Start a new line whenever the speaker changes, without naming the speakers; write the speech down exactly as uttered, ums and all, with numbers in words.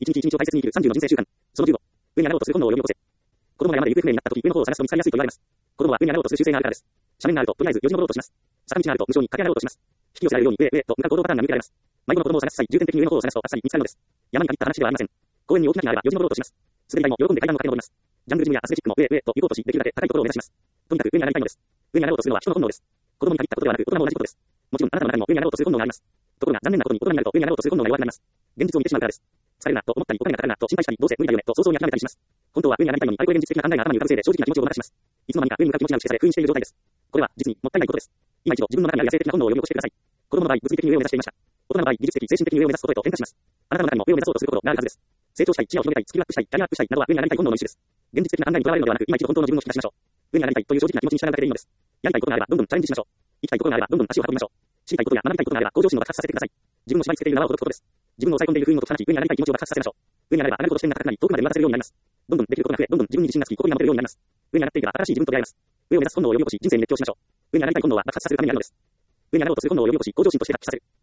一日一日を大切に生きるさんじゅうの人生習慣。そのじゅうご。上にあろうとする本能を呼び起こせ。子供が山で行方不明になった時、上の方を探すと見つかりやすいと言われます。子供は上にあろうとする習性があるからです。斜面があると、とりあえずよじ登ろうとします。坂道があると、無性に駆け上がろうとします。引き寄せられるように上へ上へと向かう行動パターンが見受けられます。迷子の子供を探す際、重点的に上の方を探すとあっさり見つかるのです。山に限った話ではありません。公園に大きな木があればよじ登ろうとします。滑り台も喜んで階段を駆け上ります。ジャングルジムやアスレチックも上へ上へと行こうとし、できるだけ高いところを目指します。とにかく上に上がりたいのです。上に上がろうとするのは人の本能です。子供に限ったことではなく、大人も同じことです。もちろん、あなたの中にも上に上がろうとする本能があります。ところが、残念なことに大人になると上に上がろうとする本能が弱くなります。現実を見てしまうからです。疲れるなと思ったり、お金がかかるなと心配したり、どうせ無理だよねと早々に諦めたりします。本当は上に上がりたいのに、あれこれ現実的な考えが頭に浮かぶせいで正直な気持ちをごまかします。いつの間にか上に向かう気持ちが打ち消され、封印している状態です。これは、実にもったいないことです。今一度自分の中にある野生的な本能を呼び起こしてください。子供の場合、物理的に上を目指していました。大人の場合、技術的、精神的に上を目指すことへと変化します。あなたの中にも上を目指そうとすることがあるはずです。成長したい、視野を広げたい、スキルアップしたい、キャリアアップしたいなどは上に上がりたい本能の一種です。現実的な考えにとらわれるのではなく、今一度本当の自分を引き出しましょう。上に上がりたいという正直な気持ちに従うだけでいいのです。やりたいことがあればどんどんチャレンジしましょう。行きたいところがあればどんどん足を運びましょう。知りたいことや学びたいことがあれば向上心を爆発させてください。自分を縛り付けている縄を解くことです。自分を抑え込んでいる封印を解き放ち、上に上がりたい気持ちを爆発させましょう。上に上がれば上がるほど視点が高くなり、遠くまで見渡せるようになります。どんどんできることが増え、どんどん自分に自信がつき、心に守れるようになります。上に上がっていけば新しい自分と出会えます。上を目指す本能を呼び起こし、人生に熱狂しましょう。上に上がりたい本能は爆発させるためにあるのです。上に上がろうとする本能を呼び起こし、向上心として発揮させる。